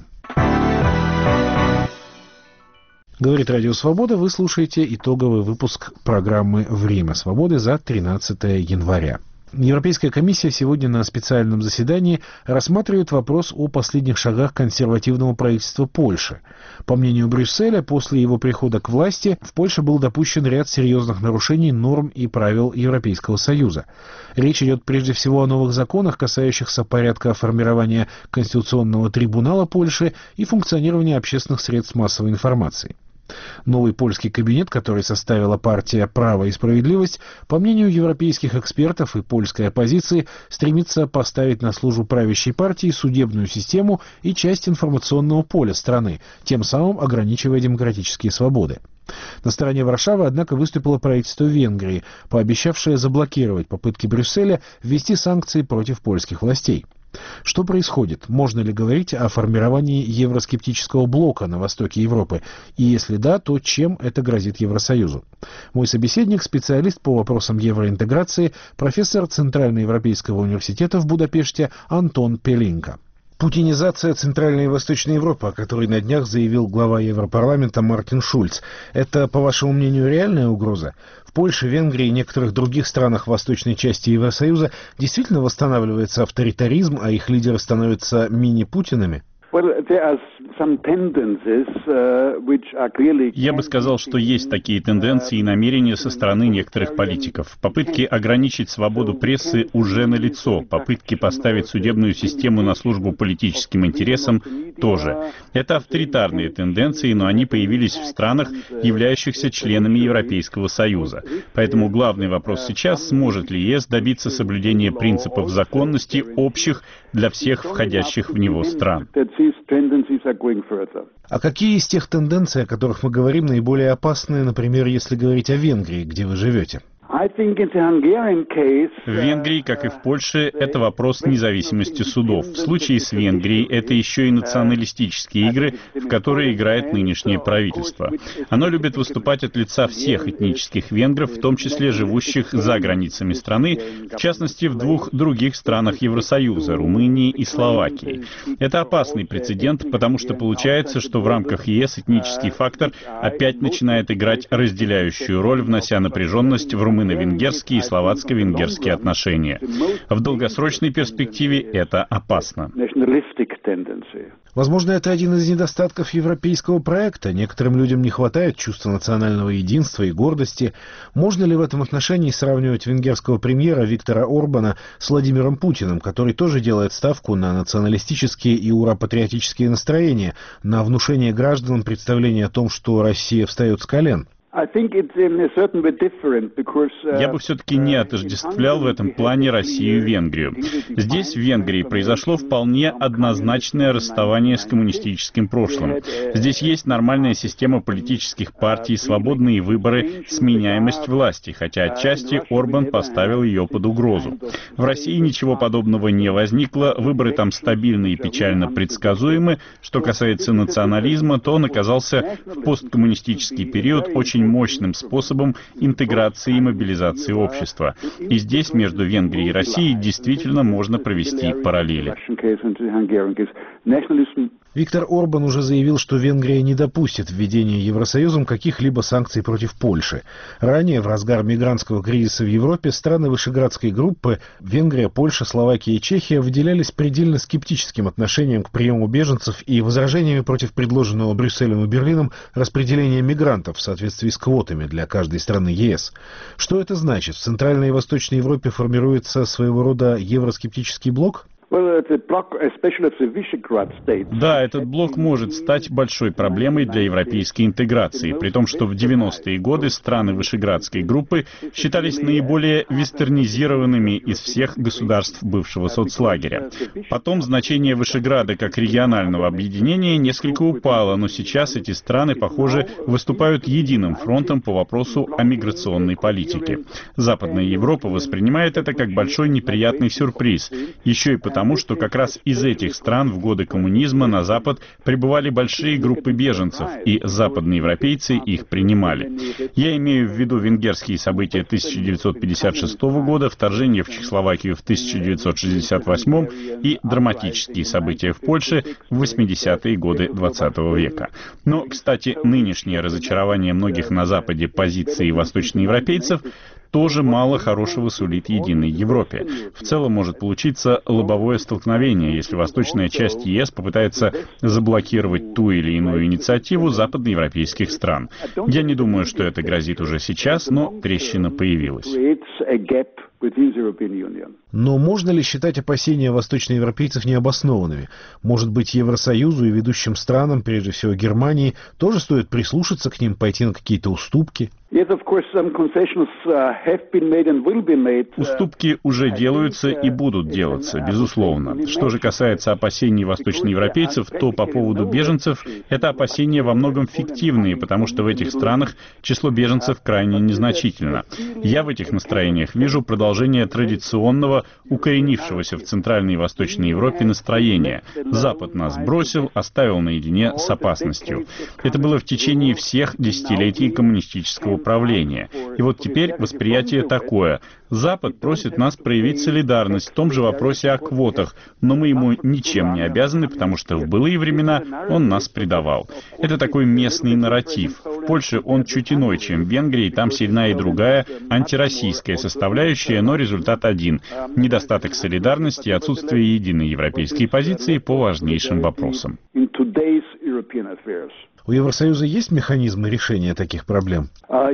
Говорит Радио Свобода, вы слушаете итоговый выпуск программы «Время свободы» за 13 января. Европейская комиссия сегодня на специальном заседании рассматривает вопрос о последних шагах консервативного правительства Польши. По мнению Брюсселя, после его прихода к власти в Польше был допущен ряд серьезных нарушений норм и правил Европейского Союза. Речь идет прежде всего о новых законах, касающихся порядка формирования Конституционного трибунала Польши и функционирования общественных средств массовой информации. Новый польский кабинет, который составила партия «Право и справедливость», по мнению европейских экспертов и польской оппозиции, стремится поставить на службу правящей партии судебную систему и часть информационного поля страны, тем самым ограничивая демократические свободы. На стороне Варшавы, однако, выступило правительство Венгрии, пообещавшее заблокировать попытки Брюсселя ввести санкции против польских властей. Что происходит? Можно ли говорить о формировании евроскептического блока на востоке Европы? И если да, то чем это грозит Евросоюзу? Мой собеседник, специалист по вопросам евроинтеграции, профессор Центральноевропейского университета в Будапеште Антон Пелинка. Путинизация Центральной и Восточной Европы, о которой на днях заявил глава Европарламента Мартин Шульц, это, по вашему мнению, реальная угроза? В Польше, Венгрии и некоторых других странах восточной части Евросоюза действительно восстанавливается авторитаризм, а их лидеры становятся мини-Путинами? Я бы сказал, что есть такие тенденции и намерения со стороны некоторых политиков. Попытки ограничить свободу прессы уже налицо. Попытки поставить судебную систему на службу политическим интересам тоже. Это авторитарные тенденции, но они появились в странах, являющихся членами Европейского Союза. Поэтому главный вопрос сейчас, сможет ли ЕС добиться соблюдения принципов законности, общих для всех входящих в него стран. А какие из тех тенденций, о которых мы говорим, наиболее опасные, например, если говорить о Венгрии, где вы живете? В Венгрии, как и в Польше, это вопрос независимости судов. В случае с Венгрией это еще и националистические игры, в которые играет нынешнее правительство. Оно любит выступать от лица всех этнических венгров, в том числе живущих за границами страны, в частности в двух других странах Евросоюза, Румынии и Словакии. Это опасный прецедент, потому что получается, что в рамках ЕС этнический фактор опять начинает играть разделяющую роль, внося напряженность в румынскую румыно-венгерские и словацко-венгерские отношения. В долгосрочной перспективе это опасно. Возможно, это один из недостатков европейского проекта. Некоторым людям не хватает чувства национального единства и гордости. Можно ли в этом отношении сравнивать венгерского премьера Виктора Орбана с Владимиром Путиным, который тоже делает ставку на националистические и ура-патриотические настроения, на внушение гражданам представления о том, что Россия встает с колен? Я бы все-таки не отождествлял в этом плане Россию и Венгрию. Здесь, в Венгрии, произошло вполне однозначное расставание с коммунистическим прошлым. Здесь есть нормальная система политических партий, свободные выборы, сменяемость власти, хотя отчасти Орбан поставил ее под угрозу. В России ничего подобного не возникло, выборы там стабильны и печально предсказуемы. Что касается национализма, то он оказался в посткоммунистический период очень мощным способом интеграции и мобилизации общества. И здесь между Венгрией и Россией действительно можно провести параллели. Виктор Орбан уже заявил, что Венгрия не допустит введения Евросоюзом каких-либо санкций против Польши. Ранее, в разгар мигрантского кризиса в Европе, страны Вышеградской группы Венгрия, Польша, Словакия и Чехия выделялись предельно скептическим отношением к приему беженцев и возражениями против предложенного Брюсселем и Берлином распределения мигрантов в соответствии с квотами для каждой страны ЕС. Что это значит? В Центральной и Восточной Европе формируется своего рода евроскептический блок? Да, этот блок может стать большой проблемой для европейской интеграции, при том, что в 90-е годы страны Вышеградской группы считались наиболее вестернизированными из всех государств бывшего соцлагеря. Потом значение Вышеграда как регионального объединения несколько упало, но сейчас эти страны, похоже, выступают единым фронтом по вопросу о миграционной политике. Западная Европа воспринимает это как большой неприятный сюрприз, еще и потому, что как раз из этих стран в годы коммунизма на Запад прибывали большие группы беженцев, и западноевропейцы их принимали. Я имею в виду венгерские события 1956 года, вторжение в Чехословакию в 1968 и драматические события в Польше в 80-е годы XX века. Но, кстати, нынешнее разочарование многих на Западе позиций восточноевропейцев тоже мало хорошего сулит единой Европе. В целом может получиться лобовое столкновение, если восточная часть ЕС попытается заблокировать ту или иную инициативу западноевропейских стран. Я не думаю, что это грозит уже сейчас, но трещина появилась. Но можно ли считать опасения восточноевропейцев необоснованными? Может быть, Евросоюзу и ведущим странам, прежде всего Германии, тоже стоит прислушаться к ним, пойти на какие-то уступки? Уступки уже делаются и будут делаться, безусловно. Что же касается опасений восточноевропейцев, то по поводу беженцев это опасения во многом фиктивные, потому что в этих странах число беженцев крайне незначительно. Я в этих настроениях вижу продолжение традиционного, укоренившегося в Центральной и Восточной Европе настроения. Запад нас бросил, оставил наедине с опасностью. Это было в течение всех десятилетий коммунистического правления. И вот теперь восприятие такое. Запад просит нас проявить солидарность в том же вопросе о квотах, но мы ему ничем не обязаны, потому что в былые времена он нас предавал. Это такой местный нарратив. В Польше он чуть иной, чем в Венгрии, там сильна и другая антироссийская составляющая, но результат один – недостаток солидарности и отсутствие единой европейской позиции по важнейшим вопросам. У Евросоюза есть механизмы решения таких проблем?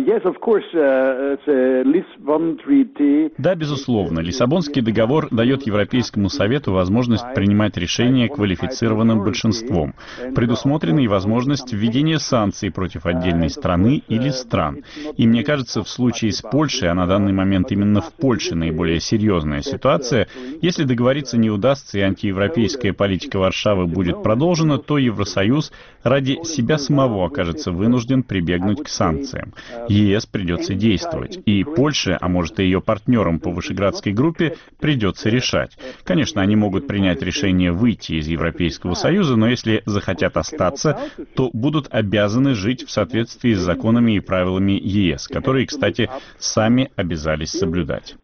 Да, безусловно. Лиссабонский договор дает Европейскому Совету возможность принимать решения квалифицированным большинством. Предусмотрена и возможность введения санкций против отдельной страны или стран. И мне кажется, в случае с Польшей, а на данный момент именно в Польше наиболее серьезная ситуация, если договориться не удастся и антиевропейская политика Варшавы будет продолжена, то Евросоюз ради себя самого окажется вынужден прибегнуть к санкциям. ЕС придется действовать. И Польше, а может и ее партнерам по Вышеградской группе, придется решать. Конечно, они могут принять решение выйти из Европейского Союза, но если захотят остаться, то будут обязаны жить в соответствии с законами и правилами ЕС, которые, кстати, сами обязались соблюдать.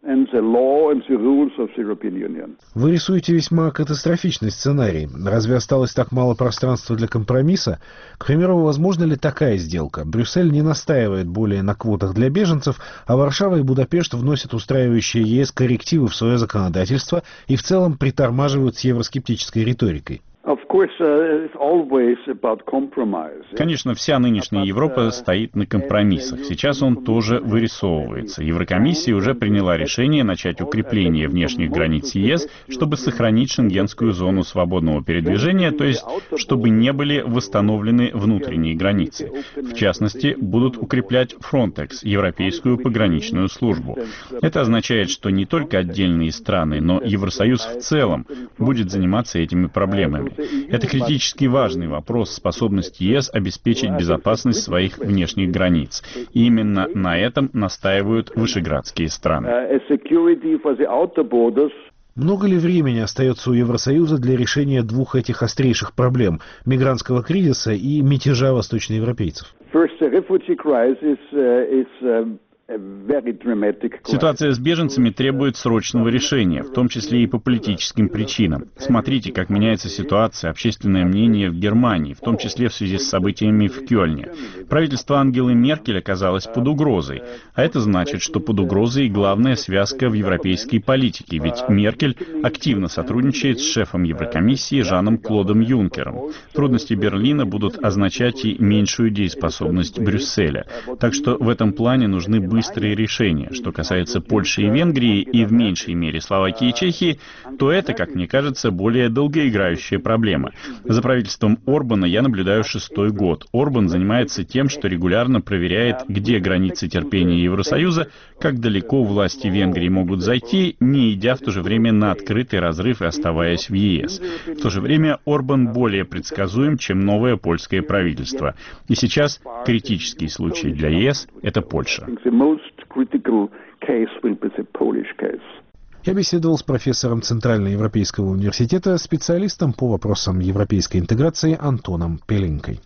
Вы рисуете весьма катастрофичный сценарий. Разве осталось так мало пространства для компромисса? К примеру, примеру, возможна ли такая сделка? Брюссель не настаивает более на квотах для беженцев, а Варшава и Будапешт вносят устраивающие ЕС коррективы в свое законодательство и в целом притормаживают с евроскептической риторикой. Конечно, вся нынешняя Европа стоит на компромиссах. Сейчас он тоже вырисовывается. Еврокомиссия уже приняла решение начать укрепление внешних границ ЕС, чтобы сохранить шенгенскую зону свободного передвижения, то есть чтобы не были восстановлены внутренние границы. В частности, будут укреплять Frontex, Европейскую пограничную службу. Это означает, что не только отдельные страны, но Евросоюз в целом будет заниматься этими проблемами. Это критически важный вопрос способности ЕС обеспечить безопасность своих внешних границ. И именно на этом настаивают вышеградские страны. Много ли времени остается у Евросоюза для решения двух этих острейших проблем – мигрантского кризиса и мятежа восточноевропейцев? Ситуация с беженцами требует срочного решения, в том числе и по политическим причинам. Смотрите, как меняется ситуация, общественное мнение в Германии, в том числе в связи с событиями в Кёльне. Правительство Ангелы Меркель оказалось под угрозой, а это значит, что под угрозой и главная связка в европейской политике, ведь Меркель активно сотрудничает с шефом Еврокомиссии Жаном-Клодом Юнкером. Трудности Берлина будут означать и меньшую дееспособность Брюсселя. Так что в этом плане нужны быстрые решения. Что касается Польши и Венгрии, и в меньшей мере Словакии и Чехии, то это, как мне кажется, более долгоиграющая проблема. За правительством Орбана я наблюдаю 6-й год. Орбан занимается тем, что регулярно проверяет, где границы терпения Евросоюза, как далеко власти Венгрии могут зайти, не идя в то же время на открытый разрыв и оставаясь в ЕС. В то же время Орбан более предсказуем, чем новое польское правительство. И сейчас критический случай для ЕС – это Польша. Я беседовал с профессором Центральноевропейского университета, специалистом по вопросам европейской интеграции Антоном Пеленкой.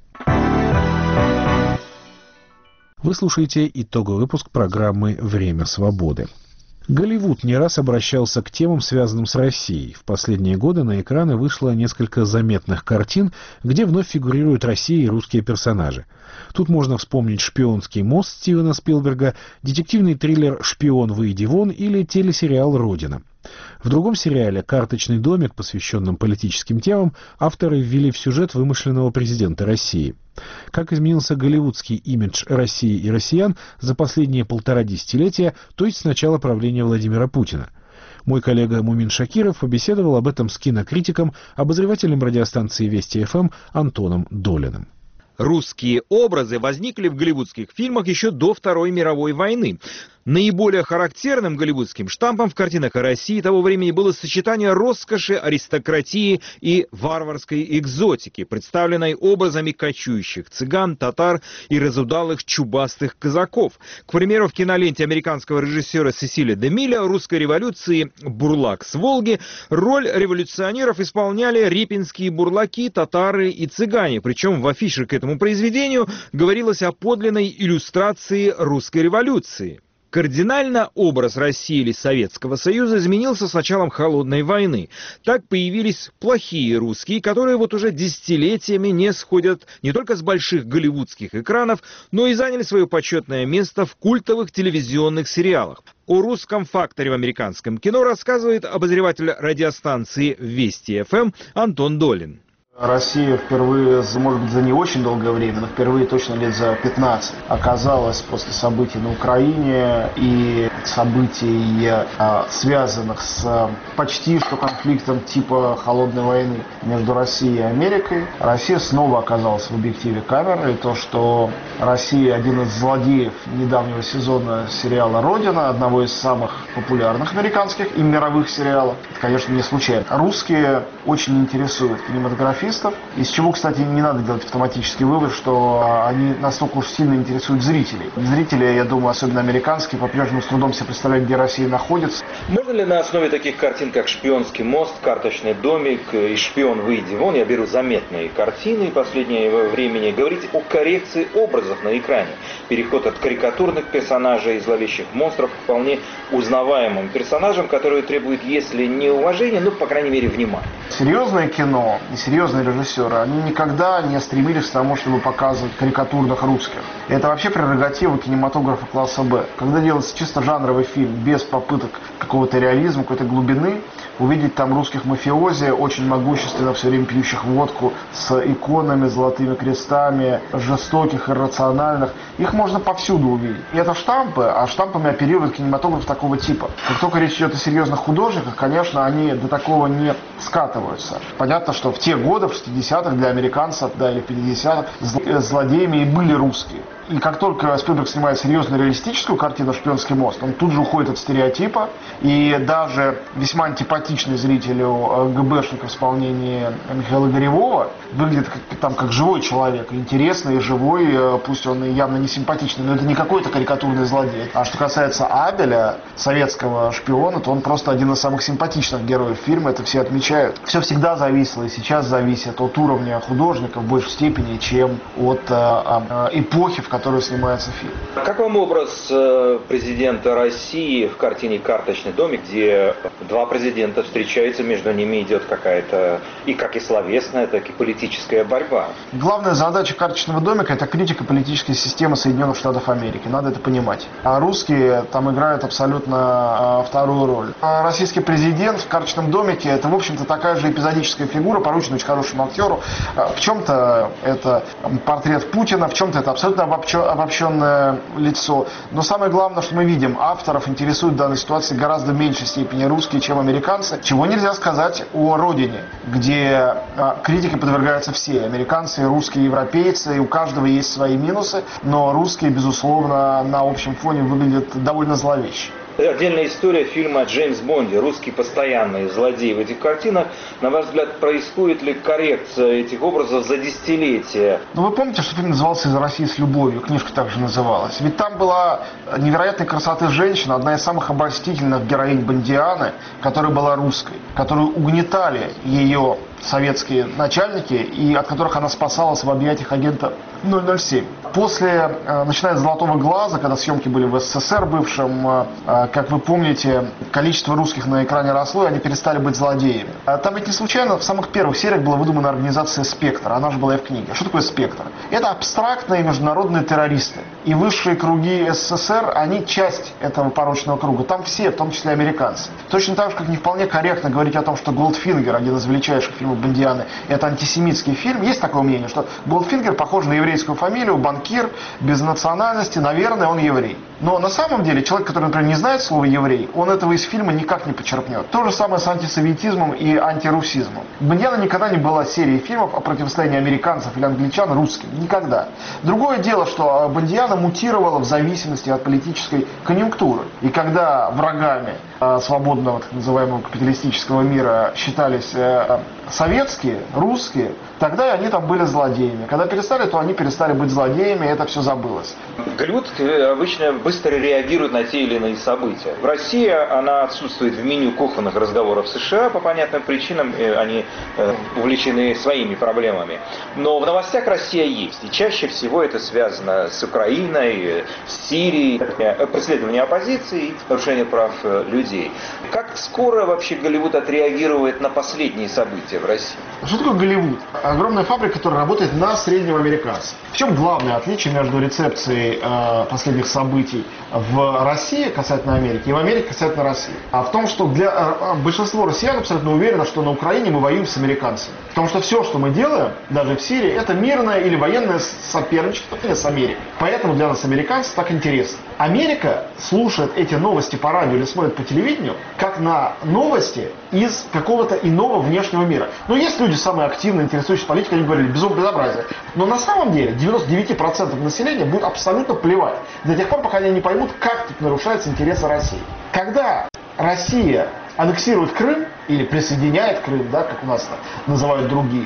Вы слушаете итоговый выпуск программы «Время свободы». Голливуд не раз обращался к темам, связанным с Россией. В последние годы на экраны вышло несколько заметных картин, где вновь фигурируют Россия и русские персонажи. Тут можно вспомнить «Шпионский мост» Стивена Спилберга, детективный триллер «Шпион, выйди вон» или телесериал «Родина». В другом сериале «Карточный домик», посвященном политическим темам, авторы ввели в сюжет вымышленного президента России. Как изменился голливудский имидж России и россиян за последние 1,5 десятилетия, то есть с начала правления Владимира Путина. Мой коллега Мумин Шакиров побеседовал об этом с кинокритиком, обозревателем радиостанции Вести ФМ Антоном Долиным. Русские образы возникли в голливудских фильмах еще до Второй мировой войны. Наиболее характерным голливудским штампом в картинах о России того времени было сочетание роскоши, аристократии и варварской экзотики, представленной образами кочующих цыган, татар и разудалых чубастых казаков. К примеру, в киноленте американского режиссера Сесиля де Милля «Русской революции. Бурлак с Волги» роль революционеров исполняли репинские бурлаки, татары и цыгане. Причем в афише к этому произведению говорилось о подлинной иллюстрации русской революции. Кардинально образ России или Советского Союза изменился с началом Холодной войны. Так появились плохие русские, которые вот уже десятилетиями не сходят не только с больших голливудских экранов, но и заняли свое почетное место в культовых телевизионных сериалах. О русском факторе в американском кино рассказывает обозреватель радиостанции Вести ФМ Антон Долин. Россия впервые, может быть, за не очень долгое время, но впервые точно лет за 15 оказалась после событий на Украине и событий, связанных с почти что конфликтом типа холодной войны между Россией и Америкой. Россия снова оказалась в объективе камеры. И то, что Россия один из злодеев недавнего сезона сериала «Родина», одного из самых популярных американских и мировых сериалов, это, конечно, не случайно. Русские очень интересуют кинематографистов, из чего, кстати, не надо делать автоматический вывод, что они настолько уж сильно интересуют зрителей. Зрители, я думаю, особенно американские, по-прежнему с трудом себе представляют, где Россия находится. Можно ли на основе таких картин, как «Шпионский мост», «Карточный домик» и «Шпион, выйди вон», я беру заметные картины последнего времени, говорить о коррекции образов на экране? Переход от карикатурных персонажей и зловещих монстров к вполне узнаваемым персонажам, которые требуют, если не уважения, но, по крайней мере, внимания. Серьезное кино и серьезные режиссеры, они никогда не стремились к тому, чтобы показывать карикатурных русских. Это вообще прерогатива кинематографа класса Б. Когда делается чисто жанровый фильм, без попыток какого-то реализма, какой-то глубины, увидеть там русских мафиози, очень могущественно все время пьющих водку, с иконами, золотыми крестами, жестоких, иррациональных. Их можно повсюду увидеть. И это штампы, а штампами оперирует кинематограф такого типа. Как только речь идет о серьезных художниках, конечно, они до такого не скатываются. Понятно, что в те годы, в 60-х, для американцев, да, или 50-х, злодеями и были русские. И как только Спилберг снимает серьезную реалистическую картину «Шпионский мост», он тут же уходит от стереотипа, и даже весьма антипатичный зрителю ГБшник в исполнении Михаила Горевого выглядит как живой человек, интересный, живой, пусть он и явно не симпатичный, но это не какой-то карикатурный злодей. А что касается Абеля, советского шпиона, то он просто один из самых симпатичных героев фильма, это все отмечают. Все всегда зависело и сейчас зависит от уровня художника в большей степени, чем от эпохи, в которой снимается фильм. Как вам образ президента России в картине «Карточный домик», где два президента встречаются, между ними идет какая-то и как и словесная, так и политическая борьба? Главная задача «Карточного домика» — это критика политической системы Соединенных Штатов Америки. Надо это понимать. А русские там играют абсолютно вторую роль. А российский президент в «Карточном домике» — это, в общем-то, такая же эпизодическая фигура, порученная очень хорошему актеру. В чем-то это портрет Путина, в чем-то это абсолютно обобщенное лицо. Но самое главное, что мы видим, авторов интересует в данной ситуации гораздо в меньшей степени русские, чем американцы. Чего нельзя сказать о родине, где критике подвергаются все. Американцы, русские, европейцы. И у каждого есть свои минусы. Но русские, безусловно, на общем фоне выглядят довольно зловеще. Отдельная история фильма о Джеймс Бонде. Русский постоянный злодей в этих картинах. На ваш взгляд, происходит ли коррекция этих образов за десятилетия? Ну, вы помните, что фильм назывался «Из России с любовью», книжка также называлась. Ведь там была невероятной красоты женщина, одна из самых обольстительных героинь Бондианы, которая была русской, которую угнетали ее советские начальники и от которых она спасалась в объятиях агента 007. После, начиная с «Золотого глаза», когда съемки были в СССР бывшем, как вы помните, количество русских на экране росло, и они перестали быть злодеями. Там ведь не случайно в самых первых сериях была выдумана организация «Спектр», она же была и в книге. Что такое «Спектр»? Это абстрактные международные террористы. И высшие круги СССР, они часть этого порочного круга. Там все, в том числе американцы. Точно так же, как не вполне корректно говорить о том, что «Голдфингер», один из величайших фильмов Бондианы, это антисемитский фильм. Есть такое мнение, что Голдфингер похож на еврейскую фамилию, банкир, без национальности, наверное, он еврей. Но на самом деле человек, который, например, не знает слова «еврей», он этого из фильма никак не почерпнет. То же самое с антисоветизмом и антирусизмом. Бондиана никогда не была серией фильмов о противостоянии американцев или англичан русским. Никогда. Другое дело, что Бондиана мутировала в зависимости от политической конъюнктуры. И когда врагами свободного, так называемого, капиталистического мира считались советские, русские, тогда и они там были злодеями. Когда перестали, то они перестали быть злодеями, и это все забылось. Голливуд обычно быстро реагирует на те или иные события. В России она отсутствует в меню кухонных разговоров в США по понятным причинам, они увлечены своими проблемами. Но в новостях Россия есть, и чаще всего это связано с Украиной, с Сирией, преследование оппозиции и нарушение прав людей. Как скоро вообще Голливуд отреагирует на последние события в России? Что такое Голливуд? Огромная фабрика, которая работает на среднего американца. В чем главное отличие между рецепцией последних событий в России касательно Америки и в Америке касательно России? А в том, что для большинства россиян абсолютно уверено, что на Украине мы воюем с американцами. Потому что все, что мы делаем, даже в Сирии, это мирное или военное соперничество с Америкой. Поэтому для нас американцы так интересно. Америка слушает эти новости по радио или смотрит по телевидению, как на новости из какого-то иного внешнего мира. Но есть люди, самые активно интересующиеся политикой, они говорили, безобразие. Но на самом деле 99% населения будет абсолютно плевать. До тех пор, пока они не поймут, как тут нарушаются интересы России. Когда Россия аннексирует Крым, или присоединяет Крым, да, как у нас называют другие,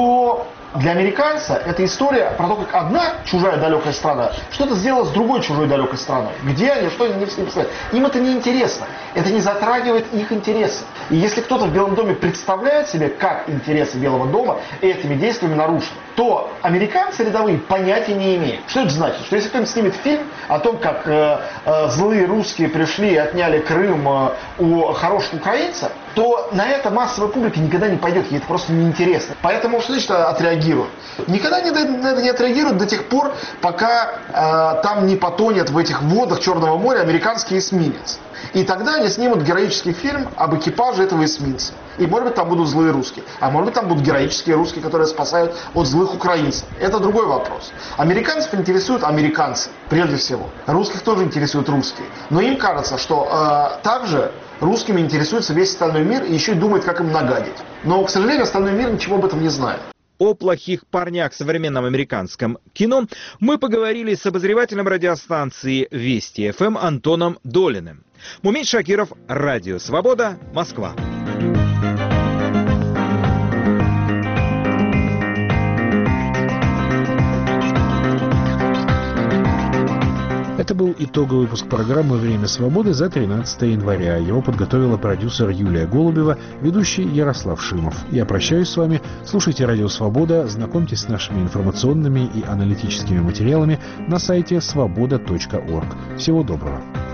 то для американца это история про то, как одна чужая далекая страна что-то сделала с другой чужой далекой страной. Где они, что они не представляют. Им это не интересно. Это не затрагивает их интересы. И если кто-то в Белом доме представляет себе, как интересы Белого дома этими действиями нарушены, то американцы рядовые понятия не имеют. Что это значит? Что если кто-нибудь снимет фильм о том, как злые русские пришли и отняли Крым у хорошего украинца, то на это массовая публика никогда не пойдет, ей это просто неинтересно. Поэтому что значит отреагируют? Никогда на это не отреагируют до тех пор, пока там не потонет в этих водах Черного моря американский эсминец. И тогда они снимут героический фильм об экипаже этого эсминца. И может быть там будут злые русские. А может быть там будут героические русские, которые спасают от злых украинцев. Это другой вопрос. Американцев интересуют американцы, прежде всего. Русских тоже интересуют русские. Но им кажется, что также русскими интересуется весь остальной мир и еще и думает, как им нагадить. Но, к сожалению, остальной мир ничего об этом не знает. О плохих парнях в современном американском кино мы поговорили с обозревателем радиостанции Вести ФМ Антоном Долиным. Мумин Шакиров, Радио Свобода, Москва. Это был итоговый выпуск программы «Время свободы» за 13 января. Его подготовила продюсер Юлия Голубева, ведущий Ярослав Шимов. Я прощаюсь с вами. Слушайте «Радио Свобода», знакомьтесь с нашими информационными и аналитическими материалами на сайте svoboda.org. Всего доброго.